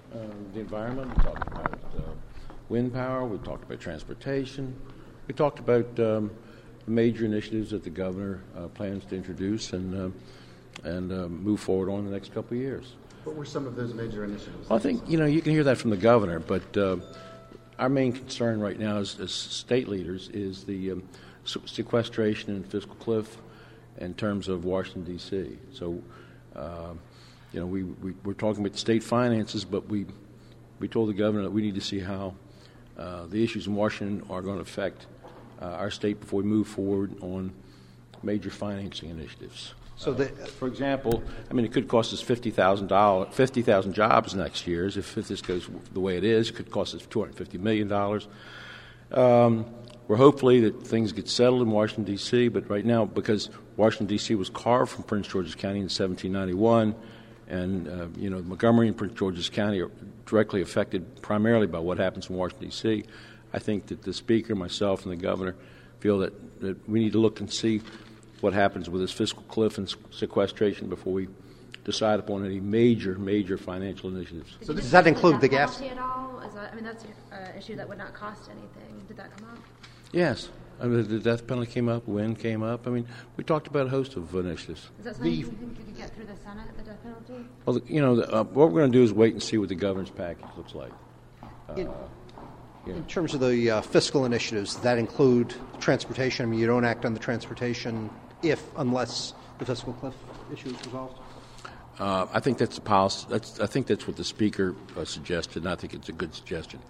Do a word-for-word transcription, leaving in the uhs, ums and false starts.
uh, the environment. We talked about uh, wind power. We talked about transportation. We talked about um, major initiatives that the governor uh, plans to introduce and uh, and uh, move forward on in the next couple of years. What were some of those major initiatives? Well, I think, you know, you can hear that from the governor, but uh, our main concern right now as, as state leaders is the um, sequestration and fiscal cliff in terms of Washington, D C. So, uh, you know, we, we, we're talking about the state finances, but we we told the governor that we need to see how uh, the issues in Washington are going to affect uh, our state before we move forward on major financing initiatives. So, the, uh, for example, I mean, it could cost us fifty thousand dollars, fifty thousand jobs next year. If, if this goes the way it is, it could cost us two hundred fifty million dollars. Um, we're hopefully that things get settled in Washington, D C, but right now, because Washington, D C was carved from Prince George's County in seventeen ninety-one, and, uh, you know, Montgomery and Prince George's County are directly affected primarily by what happens in Washington, D C, I think that the Speaker, myself, and the Governor feel that, that we need to look and see what happens with this fiscal cliff and sequestration before we decide upon any major, major financial initiatives. So does that include the gas? At all? Is that, I mean, that's an issue that would not cost anything. Did that come up? Yes. I mean, the death penalty came up, wind came up. I mean, we talked about a host of initiatives. Is that something the, you think you could get through the Senate, the death penalty? Well, the, you know, the, uh, what we're going to do is wait and see what the governor's package looks like. Uh, in, yeah. in terms of the uh, fiscal initiatives, does that include transportation? I mean, you don't act on the transportation if, unless the fiscal cliff issue is resolved? Uh, I think that's the policy. That's, I think that's what the Speaker uh, suggested, and I think it's a good suggestion.